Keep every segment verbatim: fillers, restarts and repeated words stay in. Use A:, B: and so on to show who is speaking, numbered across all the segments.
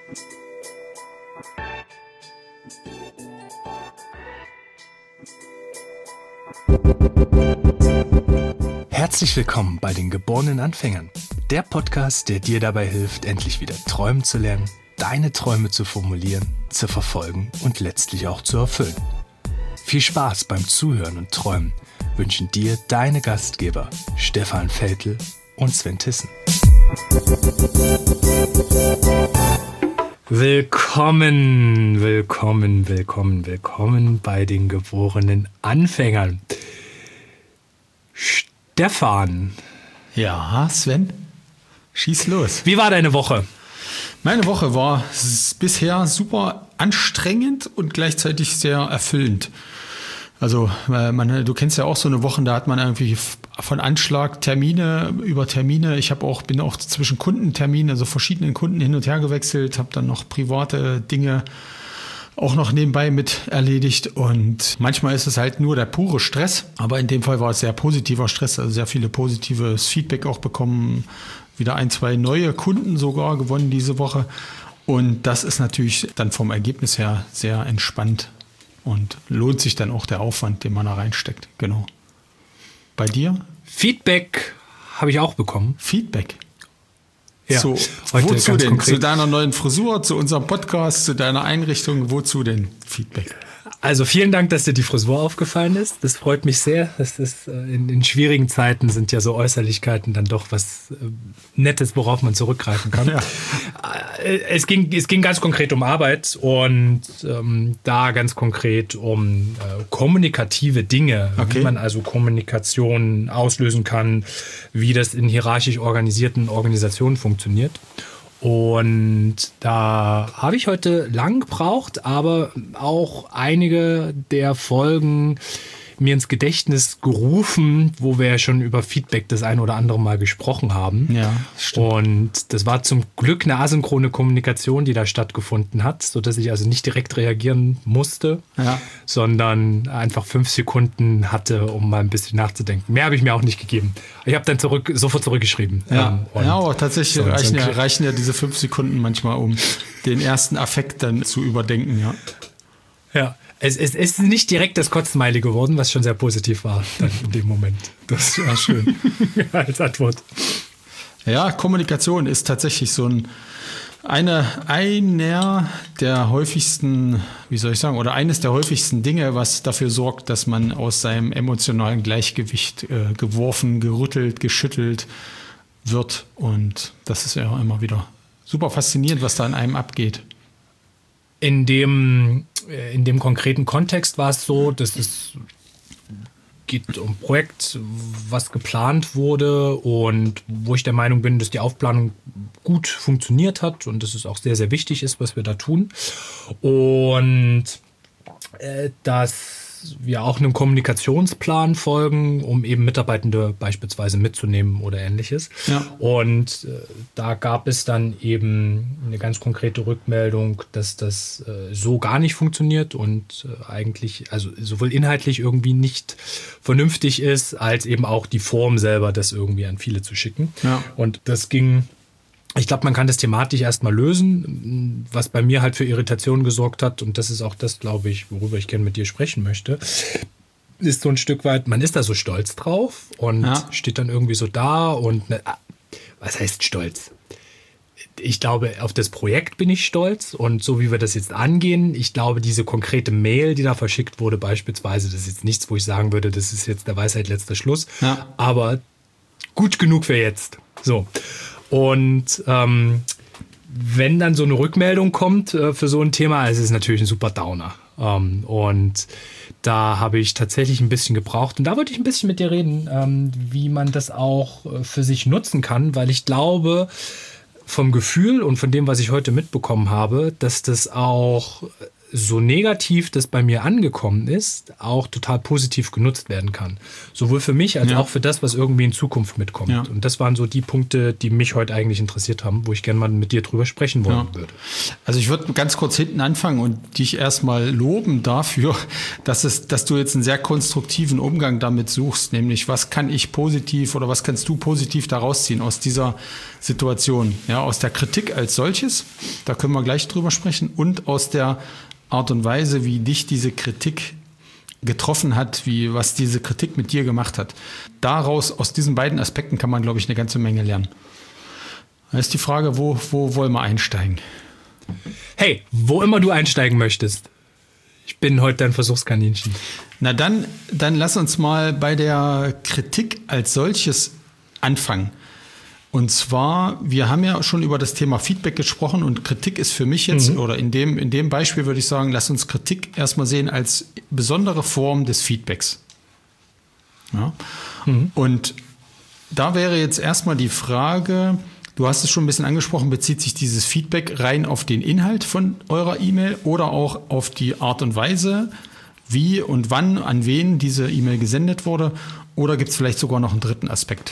A: Herzlich willkommen bei den geborenen Anfängern. Der Podcast, der dir dabei hilft, endlich wieder träumen zu lernen, deine Träume zu formulieren, zu verfolgen und letztlich auch zu erfüllen. Viel Spaß beim Zuhören und Träumen wünschen dir deine Gastgeber Stefan Veltl und Sven Tissen. Willkommen, willkommen, willkommen, willkommen bei den geborenen Anfängern. Stefan.
B: Ja, Sven, schieß los.
A: Wie war deine Woche?
B: Meine Woche war s- bisher super anstrengend und gleichzeitig sehr erfüllend. Also äh, man, du kennst ja auch so eine Woche, da hat man irgendwie f- von Anschlag Termine über Termine. Ich habe auch bin auch zwischen Kundenterminen, also verschiedenen Kunden hin und her gewechselt, habe dann noch private Dinge auch noch nebenbei mit erledigt. Und manchmal ist es halt nur der pure Stress. Aber in dem Fall war es sehr positiver Stress, also sehr viele positives Feedback auch bekommen. Wieder ein, zwei neue Kunden sogar gewonnen diese Woche. Und das ist natürlich dann vom Ergebnis her sehr entspannt. Und lohnt sich dann auch der Aufwand, den man da reinsteckt. Genau. Bei dir?
A: Feedback habe ich auch bekommen.
B: Feedback.
A: Ja,
B: So,
A: heute
B: wozu
A: ganz
B: denn?
A: konkret.
B: Zu deiner neuen Frisur, zu unserem Podcast, zu deiner Einrichtung, wozu denn Feedback?
A: Also vielen Dank, dass dir die Frisur aufgefallen ist. Das freut mich sehr. Das ist, äh, in, in schwierigen Zeiten sind ja so Äußerlichkeiten dann doch was äh, Nettes, worauf man zurückgreifen kann.
B: Ja.
A: Äh, es, ging, es ging ganz konkret um Arbeit und ähm, da ganz konkret um äh, kommunikative Dinge,
B: Okay.
A: wie man also Kommunikation auslösen kann, wie das in hierarchisch organisierten Organisationen funktioniert. Und da habe ich heute lang gebraucht, aber auch einige der Folgen mir ins Gedächtnis gerufen, wo wir ja schon über Feedback das ein oder andere Mal gesprochen haben.
B: Ja, stimmt.
A: Und das war zum Glück eine asynchrone Kommunikation, die da stattgefunden hat, sodass ich also nicht direkt reagieren musste,
B: Ja.
A: sondern einfach fünf Sekunden hatte, um mal ein bisschen nachzudenken. Mehr habe ich mir auch nicht gegeben. Ich habe dann zurück, sofort zurückgeschrieben.
B: Ja,
A: Ähm, und
B: ja, aber tatsächlich
A: so,
B: reichen,
A: so ein
B: ja,
A: Klick.
B: reichen ja diese fünf Sekunden manchmal, um den ersten Affekt dann zu überdenken. Ja.
A: Ja, es, es, es ist nicht direkt das Kotzsmiley geworden, was schon sehr positiv war dann in dem Moment. Das war schön als Antwort.
B: Ja, Kommunikation ist tatsächlich so ein eine, einer der häufigsten, wie soll ich sagen, oder eines der häufigsten Dinge, was dafür sorgt, dass man aus seinem emotionalen Gleichgewicht äh, geworfen, gerüttelt, geschüttelt wird. Und das ist ja immer wieder super faszinierend, was da in einem abgeht.
A: In dem, äh, in dem konkreten Kontext war es so, dass es geht um ein Projekt, was geplant wurde und wo ich der Meinung bin, dass die Aufplanung gut funktioniert hat und dass es auch sehr, sehr wichtig ist, was wir da tun. Und äh, dass wir auch einem Kommunikationsplan folgen, um eben Mitarbeitende beispielsweise mitzunehmen oder ähnliches.
B: Ja.
A: Und äh, da gab es dann eben eine ganz konkrete Rückmeldung, dass das äh, so gar nicht funktioniert und äh, eigentlich, also sowohl inhaltlich irgendwie nicht vernünftig ist, als eben auch die Form selber, das irgendwie an viele zu schicken.
B: Ja.
A: Und das ging. Ich glaube, man kann das thematisch erstmal lösen, was bei mir halt für Irritationen gesorgt hat. Und das ist auch das, glaube ich, worüber ich gerne mit dir sprechen möchte. Ist so ein Stück weit, man ist da so stolz drauf und
B: Ja.
A: steht dann irgendwie so da und, ne, was heißt stolz? Ich glaube, auf das Projekt bin ich stolz und so wie wir das jetzt angehen, ich glaube, diese konkrete Mail, die da verschickt wurde beispielsweise, das ist jetzt nichts, wo ich sagen würde, das ist jetzt der Weisheit letzter Schluss,
B: Ja.
A: aber gut genug für jetzt. So. Und ähm, wenn dann so eine Rückmeldung kommt äh, für so ein Thema, es ist natürlich ein super Downer. Ähm, und da habe ich tatsächlich ein bisschen gebraucht. Und da wollte ich ein bisschen mit dir reden, ähm, wie man das auch äh, für sich nutzen kann, weil ich glaube, vom Gefühl und von dem, was ich heute mitbekommen habe, dass das auch so negativ das bei mir angekommen ist, auch total positiv genutzt werden kann. Sowohl für mich als
B: ja.
A: auch für das, was irgendwie in Zukunft mitkommt.
B: Ja.
A: Und das waren so die Punkte, die mich heute eigentlich interessiert haben, wo ich gerne mal mit dir drüber sprechen wollen ja. würde.
B: Also ich würde ganz kurz hinten anfangen und dich erstmal loben dafür, dass, es, dass du jetzt einen sehr konstruktiven Umgang damit suchst, nämlich was kann ich positiv oder was kannst du positiv daraus ziehen aus dieser Situation, ja, aus der Kritik als solches, da können wir gleich drüber sprechen, und aus der Art und Weise, wie dich diese Kritik getroffen hat, wie was diese Kritik mit dir gemacht hat. Daraus, aus diesen beiden Aspekten kann man, glaube ich, eine ganze Menge lernen. Da ist die Frage, wo, wo wollen wir einsteigen?
A: Hey, wo immer du einsteigen möchtest. Ich bin heute dein Versuchskaninchen.
B: Na dann, dann lass uns mal bei der Kritik als solches anfangen. Und zwar, wir haben ja schon über das Thema Feedback gesprochen und Kritik ist für mich jetzt, mhm. oder in dem, in dem Beispiel würde ich sagen, lass uns Kritik erstmal sehen als besondere Form des Feedbacks. Ja? Mhm. Und da wäre jetzt erstmal die Frage, du hast es schon ein bisschen angesprochen, bezieht sich dieses Feedback rein auf den Inhalt von eurer E-Mail oder auch auf die Art und Weise, wie und wann, an wen diese E-Mail gesendet wurde, oder gibt es vielleicht sogar noch einen dritten Aspekt?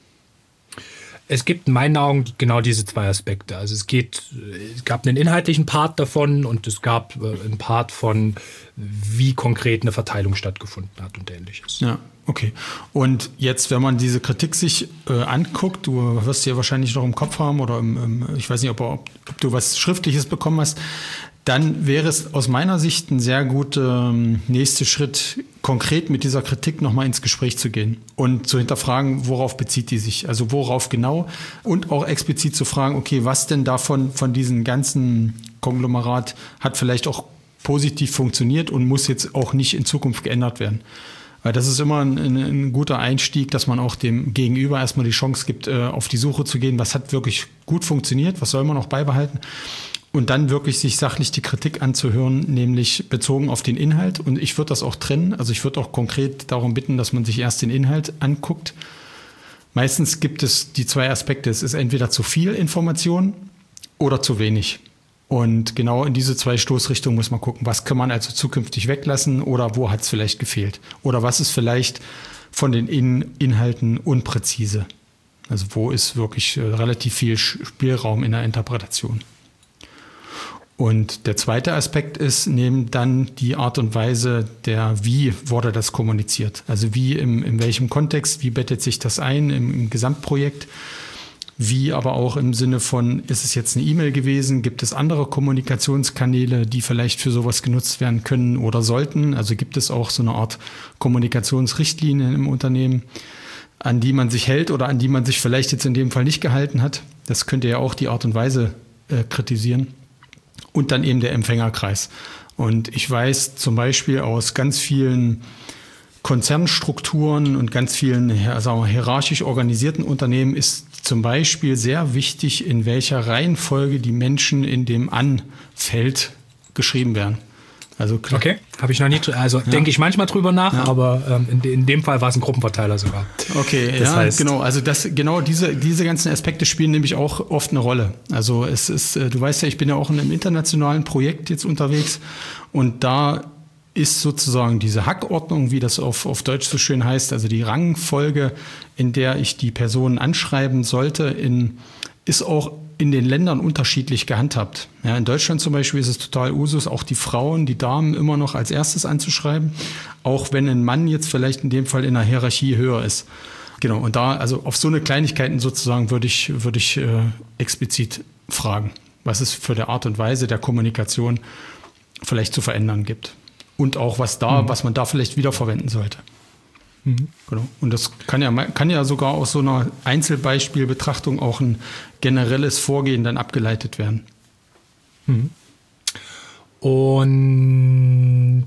A: Es gibt in meinen Augen genau diese zwei Aspekte. Also es geht, es gab einen inhaltlichen Part davon und es gab einen Part von, wie konkret eine Verteilung stattgefunden hat und Ähnliches.
B: Ja, okay. Und jetzt, wenn man diese Kritik sich äh, anguckt, du wirst sie ja wahrscheinlich noch im Kopf haben oder im, im, ich weiß nicht, ob, ob, ob du was Schriftliches bekommen hast, dann wäre es aus meiner Sicht ein sehr guter ähm, nächster Schritt, konkret mit dieser Kritik nochmal ins Gespräch zu gehen und zu hinterfragen, worauf bezieht die sich, also worauf genau, und auch explizit zu fragen, okay, was denn davon, von diesem ganzen Konglomerat hat vielleicht auch positiv funktioniert und muss jetzt auch nicht in Zukunft geändert werden. Weil das ist immer ein, ein, ein guter Einstieg, dass man auch dem Gegenüber erstmal die Chance gibt, äh, auf die Suche zu gehen, was hat wirklich gut funktioniert, was soll man noch beibehalten. Und dann wirklich sich sachlich die Kritik anzuhören, nämlich bezogen auf den Inhalt. Und ich würde das auch trennen. Also ich würde auch konkret darum bitten, dass man sich erst den Inhalt anguckt. Meistens gibt es die zwei Aspekte. Es ist entweder zu viel Information oder zu wenig. Und genau in diese zwei Stoßrichtungen muss man gucken, was kann man also zukünftig weglassen oder wo hat es vielleicht gefehlt. Oder was ist vielleicht von den In- Inhalten unpräzise. Also wo ist wirklich äh, relativ viel Spielraum in der Interpretation. Und der zweite Aspekt ist neben dann die Art und Weise der, wie wurde das kommuniziert. Also wie, im, in welchem Kontext, wie bettet sich das ein im, im Gesamtprojekt, wie aber auch im Sinne von, ist es jetzt eine E-Mail gewesen, gibt es andere Kommunikationskanäle, die vielleicht für sowas genutzt werden können oder sollten. Also gibt es auch so eine Art Kommunikationsrichtlinien im Unternehmen, an die man sich hält oder an die man sich vielleicht jetzt in dem Fall nicht gehalten hat. Das könnte ja auch die Art und Weise äh, kritisieren. Und dann eben der Empfängerkreis. Und ich weiß zum Beispiel aus ganz vielen Konzernstrukturen und ganz vielen, sagen wir, hierarchisch organisierten Unternehmen ist zum Beispiel sehr wichtig, in welcher Reihenfolge die Menschen in dem Anfeld geschrieben werden. Also klar.
A: Okay, habe ich noch nie, also ja. denke ich manchmal drüber nach, ja. aber ähm, in, de, in dem Fall war es ein Gruppenverteiler sogar.
B: Okay, das ja, heißt, genau. Also das, genau diese, diese ganzen Aspekte spielen nämlich auch oft eine Rolle. Also es ist, du weißt ja, ich bin ja auch in einem internationalen Projekt jetzt unterwegs und da ist sozusagen diese Hackordnung, wie das auf, auf Deutsch so schön heißt, also die Rangfolge, in der ich die Personen anschreiben sollte, in, ist auch in den Ländern unterschiedlich gehandhabt. Ja, in Deutschland zum Beispiel ist es total Usus, auch die Frauen, die Damen immer noch als erstes anzuschreiben, auch wenn ein Mann jetzt vielleicht in dem Fall in der Hierarchie höher ist. Genau, und da, also auf so eine Kleinigkeiten sozusagen würde ich, würde ich äh, explizit fragen, was es für eine Art und Weise der Kommunikation vielleicht zu verändern gibt. Und auch was da, mhm. was man da vielleicht wiederverwenden sollte. Mhm. Genau. Und das kann ja, kann ja sogar aus so einer Einzelbeispielbetrachtung auch ein generelles Vorgehen dann abgeleitet werden.
A: Mhm. Und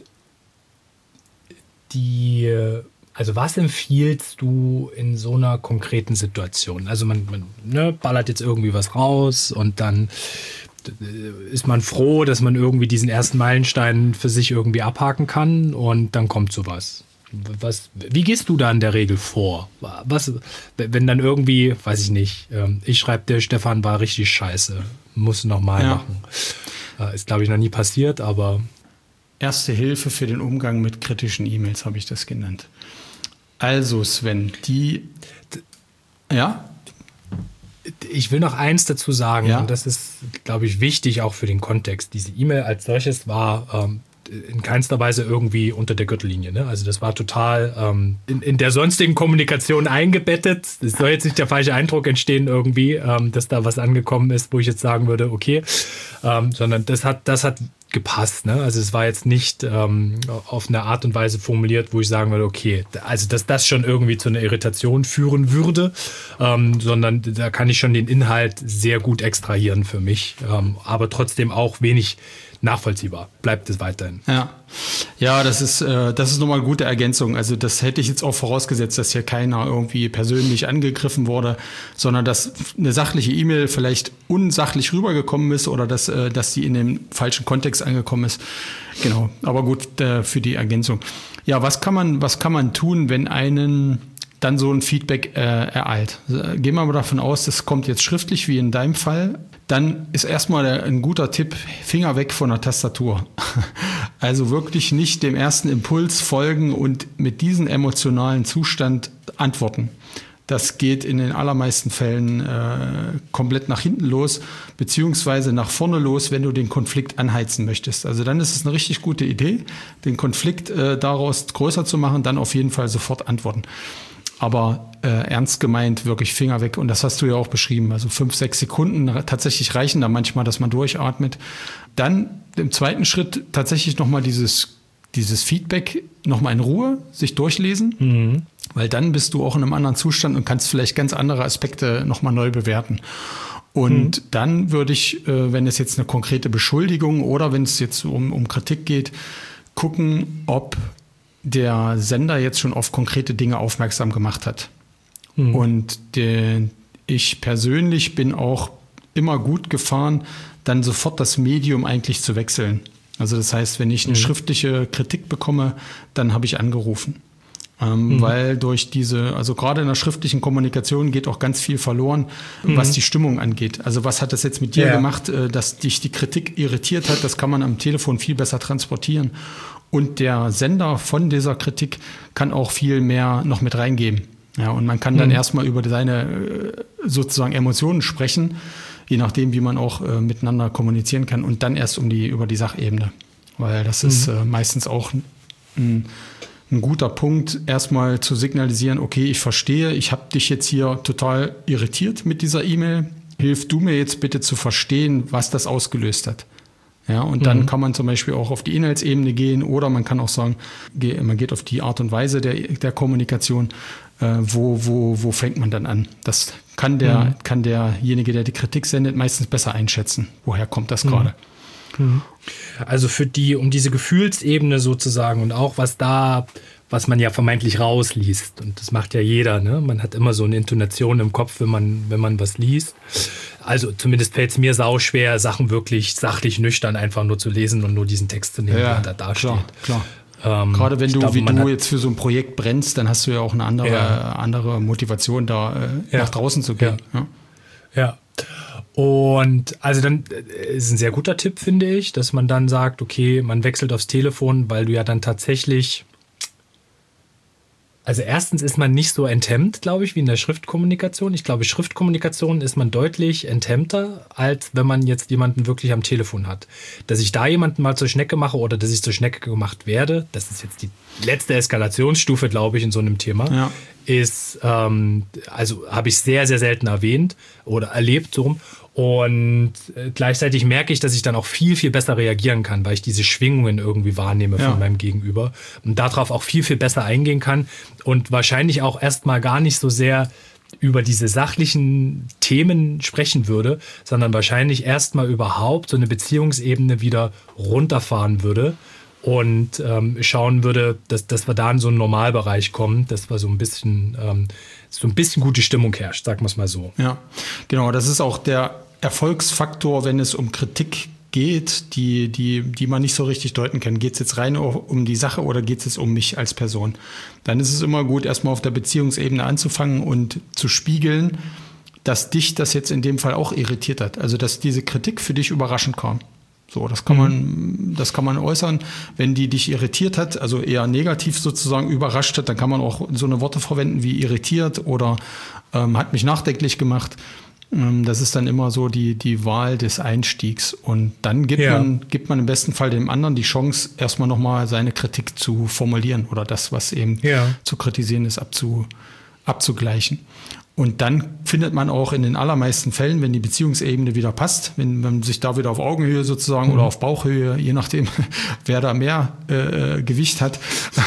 A: die, also was empfiehlst du in so einer konkreten Situation? Also man, man ne, ballert jetzt irgendwie was raus und dann ist man froh, dass man irgendwie diesen ersten Meilenstein für sich irgendwie abhaken kann und dann kommt sowas. Was, wie gehst du da in der Regel vor? Was, wenn dann irgendwie, weiß ich nicht, ich schreibe, der Stefan war richtig scheiße, muss nochmal
B: ja.
A: machen. Äh, ist, glaube ich, noch nie passiert, aber...
B: Erste Hilfe für den Umgang mit kritischen E-Mails habe ich das genannt. Also Sven, die... Ja?
A: Ich will noch eins dazu sagen,
B: ja?
A: und das ist, glaube ich, wichtig auch für den Kontext. Diese E-Mail als solches war ähm, in keinster Weise irgendwie unter der Gürtellinie. Ne? Also das war total ähm, in, in der sonstigen Kommunikation eingebettet. Es soll jetzt nicht der falsche Eindruck entstehen irgendwie, ähm, dass da was angekommen ist, wo ich jetzt sagen würde, okay, ähm, sondern das hat, das hat gepasst. Ne? Also es war jetzt nicht ähm, auf eine Art und Weise formuliert, wo ich sagen würde, okay, also dass das schon irgendwie zu einer Irritation führen würde, ähm, sondern da kann ich schon den Inhalt sehr gut extrahieren für mich, ähm, aber trotzdem auch wenig nachvollziehbar. Bleibt es weiterhin.
B: Ja, ja, das ist, äh, das ist nochmal eine gute Ergänzung. Also das hätte ich jetzt auch vorausgesetzt, dass hier keiner irgendwie persönlich angegriffen wurde, sondern dass eine sachliche E-Mail vielleicht unsachlich rübergekommen ist oder dass, äh, dass sie in dem falschen Kontext angekommen ist. Genau, aber gut äh, für die Ergänzung. Ja, was kann man, was kann man tun, wenn einen dann so ein Feedback äh, ereilt? Gehen wir mal davon aus, das kommt jetzt schriftlich, wie in deinem Fall. Dann ist erstmal ein guter Tipp, Finger weg von der Tastatur. Also wirklich nicht dem ersten Impuls folgen und mit diesem emotionalen Zustand antworten. Das geht in den allermeisten Fällen äh, komplett nach hinten los, beziehungsweise nach vorne los, wenn du den Konflikt anheizen möchtest. Also dann ist es eine richtig gute Idee, den Konflikt äh, daraus größer zu machen, dann auf jeden Fall sofort antworten. Aber äh, ernst gemeint, wirklich Finger weg. Und das hast du ja auch beschrieben. Also fünf, sechs Sekunden tatsächlich reichen da manchmal, dass man durchatmet. Dann im zweiten Schritt tatsächlich nochmal dieses, dieses Feedback nochmal in Ruhe sich durchlesen. Mhm. Weil dann bist du auch in einem anderen Zustand und kannst vielleicht ganz andere Aspekte nochmal neu bewerten. Und mhm. dann würde ich, äh, wenn es jetzt eine konkrete Beschuldigung oder wenn es jetzt um, um Kritik geht, gucken, ob der Sender jetzt schon auf konkrete Dinge aufmerksam gemacht hat. Mhm. Und der, ich persönlich bin auch immer gut gefahren, dann sofort das Medium eigentlich zu wechseln. Also das heißt, wenn ich eine mhm. schriftliche Kritik bekomme, dann habe ich angerufen. Ähm, mhm. Weil durch diese, also gerade in der schriftlichen Kommunikation geht auch ganz viel verloren, mhm. was die Stimmung angeht. Also was hat das jetzt mit dir ja. gemacht, dass dich die Kritik irritiert hat? Das kann man am Telefon viel besser transportieren. Und der Sender von dieser Kritik kann auch viel mehr noch mit reingeben. Ja, und man kann dann mhm. erstmal über seine sozusagen Emotionen sprechen, je nachdem, wie man auch äh, miteinander kommunizieren kann und dann erst um die, über die Sachebene. Weil das mhm. ist äh, meistens auch ein, ein guter Punkt, erstmal zu signalisieren, okay, ich verstehe, ich habe dich jetzt hier total irritiert mit dieser E-Mail. Hilf du mir jetzt bitte zu verstehen, was das ausgelöst hat. Ja, und dann mhm. kann man zum Beispiel auch auf die Inhaltsebene gehen oder man kann auch sagen, man geht auf die Art und Weise der, der Kommunikation. Äh, wo, wo, wo fängt man dann an? Das kann, der, mhm. kann derjenige, der die Kritik sendet, meistens besser einschätzen. Woher kommt das mhm. gerade?
A: Mhm. Also für die, um diese Gefühlsebene sozusagen und auch was da, was man ja vermeintlich rausliest. Und das macht ja jeder, ne? Man hat immer so eine Intonation im Kopf, wenn man, wenn man was liest. Also zumindest fällt es mir sauschwer, Sachen wirklich sachlich nüchtern einfach nur zu lesen und nur diesen Text zu nehmen,
B: ja,
A: der da steht.
B: Klar, klar. Ähm, Gerade wenn du, glaube, wie du jetzt für so ein Projekt brennst, dann hast du ja auch eine andere, ja. andere Motivation, da äh, ja. nach draußen zu gehen.
A: Ja. ja. ja. Und also dann ist ein sehr guter Tipp, finde ich, dass man dann sagt, okay, man wechselt aufs Telefon, weil du ja dann tatsächlich... Also erstens ist man nicht so enthemmt, glaube ich, wie in der Schriftkommunikation. Ich glaube, Schriftkommunikation ist man deutlich enthemmter, als wenn man jetzt jemanden wirklich am Telefon hat. Dass ich da jemanden mal zur Schnecke mache oder dass ich zur Schnecke gemacht werde, das ist jetzt die letzte Eskalationsstufe, glaube ich, in so einem Thema, ja. ist, ähm, also habe ich sehr, sehr selten erwähnt oder erlebt so rum. Und gleichzeitig merke ich, dass ich dann auch viel, viel besser reagieren kann, weil ich diese Schwingungen irgendwie wahrnehme von ja. meinem Gegenüber und darauf auch viel, viel besser eingehen kann und wahrscheinlich auch erstmal gar nicht so sehr über diese sachlichen Themen sprechen würde, sondern wahrscheinlich erstmal überhaupt so eine Beziehungsebene wieder runterfahren würde und ähm, schauen würde, dass, dass wir da in so einen Normalbereich kommen, dass wir so ein bisschen, ähm, so ein bisschen gute Stimmung herrscht, sagen wir es mal so.
B: Ja, genau, das ist auch der Erfolgsfaktor, wenn es um Kritik geht, die, die, die man nicht so richtig deuten kann. Geht es jetzt rein um die Sache oder geht es jetzt um mich als Person? Dann ist es immer gut, erstmal auf der Beziehungsebene anzufangen und zu spiegeln, dass dich das jetzt in dem Fall auch irritiert hat. Also, dass diese Kritik für dich überraschend kam. So, das kann man, das kann man äußern. Wenn die dich irritiert hat, also eher negativ sozusagen überrascht hat, dann kann man auch so eine Worte verwenden wie irritiert oder ähm, hat mich nachdenklich gemacht. Ähm, das ist dann immer so die, die Wahl des Einstiegs. Und dann gibt
A: Ja.
B: man, gibt man im besten Fall dem anderen die Chance, erstmal nochmal seine Kritik zu formulieren oder das, was eben
A: Ja.
B: zu kritisieren ist, abzu, abzugleichen. Und dann findet man auch in den allermeisten Fällen, wenn die Beziehungsebene wieder passt, wenn man sich da wieder auf Augenhöhe sozusagen mhm. oder auf Bauchhöhe, je nachdem, wer da mehr äh, Gewicht hat,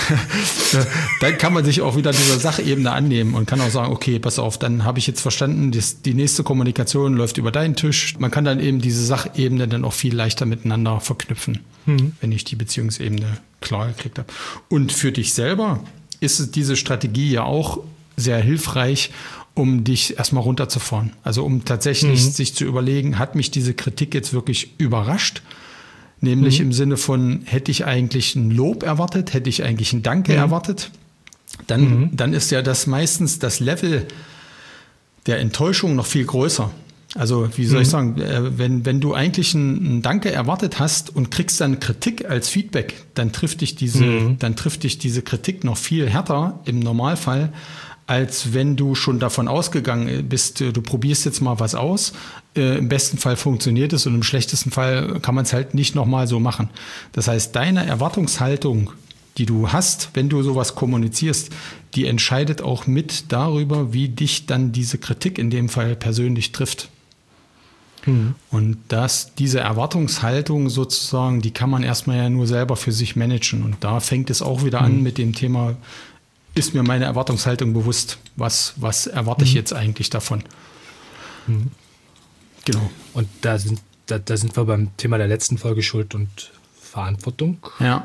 B: dann kann man sich auch wieder dieser Sachebene annehmen und kann auch sagen, okay, pass auf, dann habe ich jetzt verstanden, das, die nächste Kommunikation läuft über deinen Tisch. Man kann dann eben diese Sachebene dann auch viel leichter miteinander verknüpfen, mhm. wenn ich die Beziehungsebene klar gekriegt habe. Und für dich selber ist diese Strategie ja auch sehr hilfreich, um dich erstmal runterzufahren. Also um tatsächlich mhm. sich zu überlegen, hat mich diese Kritik jetzt wirklich überrascht? Nämlich mhm. im Sinne von, hätte ich eigentlich ein Lob erwartet? Hätte ich eigentlich ein Danke mhm. erwartet? Dann, mhm. dann ist ja das meistens das Level der Enttäuschung noch viel größer. Also wie soll mhm. ich sagen, wenn, wenn du eigentlich ein, ein Danke erwartet hast und kriegst dann Kritik als Feedback, dann trifft dich diese, mhm. dann trifft dich diese Kritik noch viel härter im Normalfall, als wenn du schon davon ausgegangen bist, du probierst jetzt mal was aus. Äh, im besten Fall funktioniert es und im schlechtesten Fall kann man es halt nicht nochmal so machen. Das heißt, deine Erwartungshaltung, die du hast, wenn du sowas kommunizierst, die entscheidet auch mit darüber, wie dich dann diese Kritik in dem Fall persönlich trifft. Mhm. Und das, diese Erwartungshaltung sozusagen, die kann man erstmal ja nur selber für sich managen. Und da fängt es auch wieder mhm. an mit dem Thema, ist mir meine Erwartungshaltung bewusst? Was, was erwarte ich jetzt eigentlich davon?
A: Mhm.
B: Genau.
A: Und da sind, da, da sind wir beim Thema der letzten Folge Schuld und Verantwortung.
B: Ja.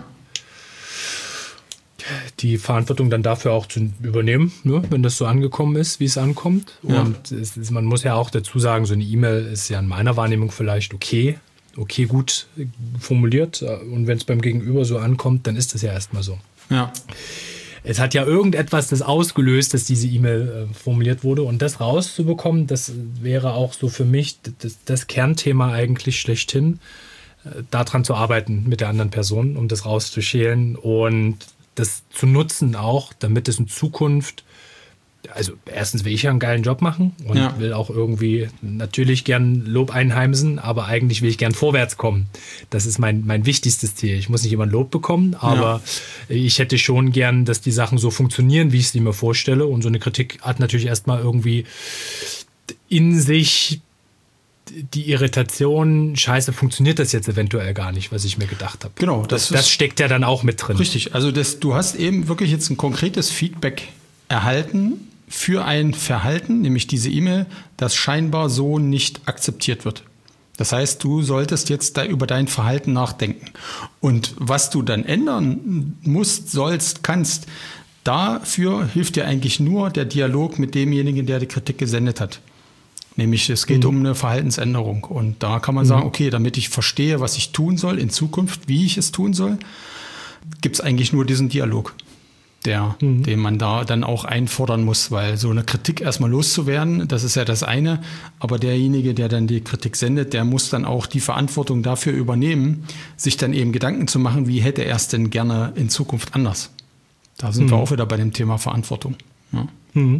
A: Die Verantwortung dann dafür auch zu übernehmen, ne, wenn das so angekommen ist, wie es ankommt.
B: Ja.
A: Und es ist, man muss ja auch dazu sagen, so eine E-Mail ist ja in meiner Wahrnehmung vielleicht okay, okay, gut formuliert. Und wenn es beim Gegenüber so ankommt, dann ist das ja erstmal so.
B: Ja.
A: Es hat ja irgendetwas das ausgelöst, dass diese E-Mail äh, formuliert wurde. Und das rauszubekommen, das wäre auch so für mich das, das Kernthema eigentlich schlechthin, äh, daran zu arbeiten mit der anderen Person, um das rauszuschälen und das zu nutzen auch, damit es in Zukunft, also erstens will ich ja einen geilen Job machen und ja. will auch irgendwie natürlich gern Lob einheimsen, aber eigentlich will ich gern vorwärts kommen. Das ist mein, mein wichtigstes Ziel. Ich muss nicht immer ein Lob bekommen, aber ja. ich hätte schon gern, dass die Sachen so funktionieren, wie ich sie mir vorstelle. Und so eine Kritik hat natürlich erstmal irgendwie in sich die Irritation, scheiße, funktioniert das jetzt eventuell gar nicht, was ich mir gedacht habe.
B: Genau.
A: Das, das, das steckt ja dann auch mit drin.
B: Richtig. Also das, du hast eben wirklich jetzt ein konkretes Feedback erhalten für ein Verhalten, nämlich diese E-Mail, das scheinbar so nicht akzeptiert wird. Das heißt, du solltest jetzt da über dein Verhalten nachdenken. Und was du dann ändern musst, sollst, kannst, dafür hilft dir eigentlich nur der Dialog mit demjenigen, der die Kritik gesendet hat. Nämlich es geht mhm. um eine Verhaltensänderung. Und da kann man mhm. sagen, okay, damit ich verstehe, was ich tun soll in Zukunft, wie ich es tun soll, gibt es eigentlich nur diesen Dialog. Der, mhm. den man da dann auch einfordern muss, weil so eine Kritik erstmal loszuwerden, das ist ja das eine, aber derjenige, der dann die Kritik sendet, der muss dann auch die Verantwortung dafür übernehmen, sich dann eben Gedanken zu machen, wie hätte er es denn gerne in Zukunft anders. Da sind mhm. wir auch wieder bei dem Thema Verantwortung. Ja.
A: Mhm.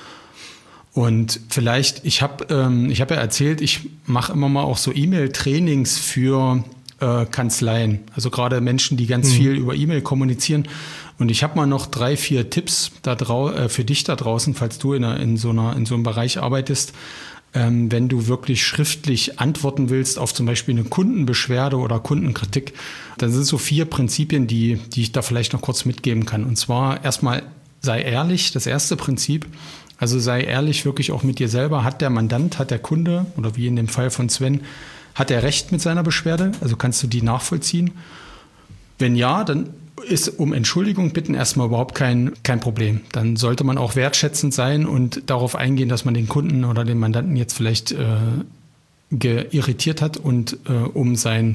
B: Und vielleicht, ich habe ähm, ich hab ja erzählt, ich mache immer mal auch so E-Mail-Trainings für äh, Kanzleien, also gerade Menschen, die ganz mhm. viel über E-Mail kommunizieren. Und ich habe mal noch drei, vier Tipps da drau- äh, für dich da draußen, falls du in, einer, in, so einer, in so einem Bereich arbeitest, ähm, wenn du wirklich schriftlich antworten willst auf zum Beispiel eine Kundenbeschwerde oder Kundenkritik. Dann sind so vier Prinzipien, die, die ich da vielleicht noch kurz mitgeben kann. Und zwar erstmal sei ehrlich, das erste Prinzip. Also sei ehrlich wirklich auch mit dir selber. Hat der Mandant, hat der Kunde oder wie in dem Fall von Sven, hat er recht mit seiner Beschwerde? Also kannst du die nachvollziehen? Wenn ja, dann ist um Entschuldigung bitten erstmal überhaupt kein, kein Problem. Dann sollte man auch wertschätzend sein und darauf eingehen, dass man den Kunden oder den Mandanten jetzt vielleicht äh, geirritiert hat und äh, um sein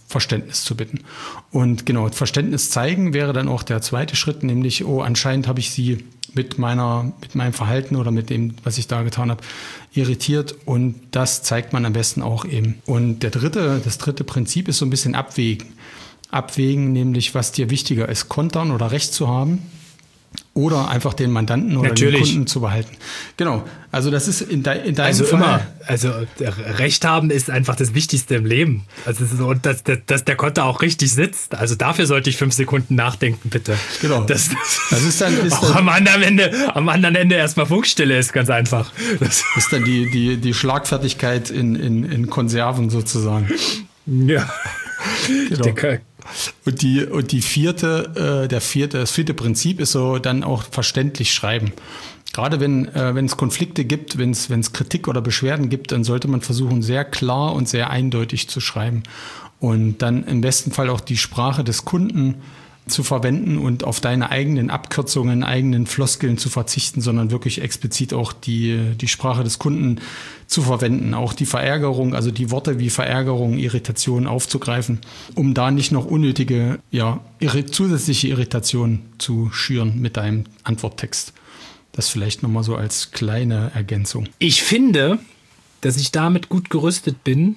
B: Verständnis zu bitten. Und genau, Verständnis zeigen wäre dann auch der zweite Schritt, nämlich, oh, anscheinend habe ich sie mit meiner, mit meinem Verhalten oder mit dem, was ich da getan habe, irritiert, und das zeigt man am besten auch eben. Und der dritte, das dritte Prinzip ist so ein bisschen abwägen. Abwägen, nämlich was dir wichtiger ist, kontern oder Recht zu haben oder einfach den Mandanten oder
A: Natürlich.
B: den Kunden zu behalten. Genau, also das ist in, de, in deinem
A: Also
B: Fall...
A: immer, also Recht haben ist einfach das Wichtigste im Leben. Also es ist so, dass, dass, dass der Konter auch richtig sitzt. Also dafür sollte ich fünf Sekunden nachdenken, bitte.
B: Genau.
A: Das,
B: das ist dann, ist
A: auch
B: dann,
A: am anderen Ende, am anderen Ende erstmal Funkstille ist, ganz einfach. Das
B: ist dann die, die, die Schlagfertigkeit in, in, in Konserven sozusagen.
A: Ja.
B: Genau.
A: Der,
B: Und die, und die vierte, äh, der vierte, das vierte Prinzip ist so dann auch verständlich schreiben. Gerade wenn, äh, wenn es Konflikte gibt, wenn es, wenn es Kritik oder Beschwerden gibt, dann sollte man versuchen, sehr klar und sehr eindeutig zu schreiben. Und dann im besten Fall auch die Sprache des Kunden zu verwenden und auf deine eigenen Abkürzungen, eigenen Floskeln zu verzichten, sondern wirklich explizit auch die, die Sprache des Kunden zu verwenden. Auch die Verärgerung, also die Worte wie Verärgerung, Irritation aufzugreifen, um da nicht noch unnötige, ja, irri- zusätzliche Irritation zu schüren mit deinem Antworttext. Das vielleicht nochmal so als kleine Ergänzung.
A: Ich finde, dass ich damit gut gerüstet bin,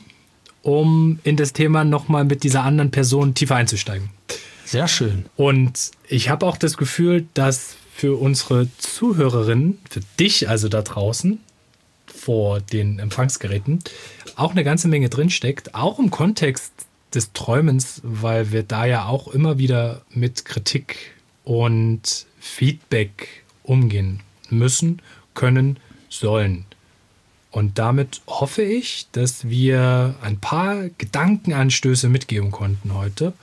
A: um in das Thema nochmal mit dieser anderen Person tiefer einzusteigen.
B: Sehr schön.
A: Und ich habe auch das Gefühl, dass für unsere Zuhörerinnen, für dich also da draußen vor den Empfangsgeräten, auch eine ganze Menge drinsteckt, auch im Kontext des Träumens, weil wir da ja auch immer wieder mit Kritik und Feedback umgehen müssen, können, sollen. Und damit hoffe ich, dass wir ein paar Gedankenanstöße mitgeben konnten heute.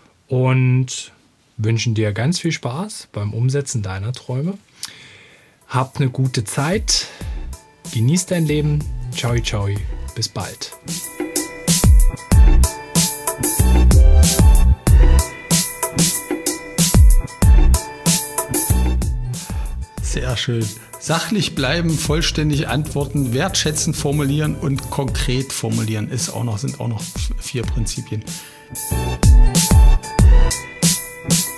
A: Und wünschen dir ganz viel Spaß beim Umsetzen deiner Träume. Hab eine gute Zeit. Genieß dein Leben. Ciao, ciao. Bis bald.
B: Sehr schön. Sachlich bleiben, vollständig antworten, wertschätzend formulieren und konkret formulieren ist auch noch, sind auch noch vier Prinzipien. Thank you.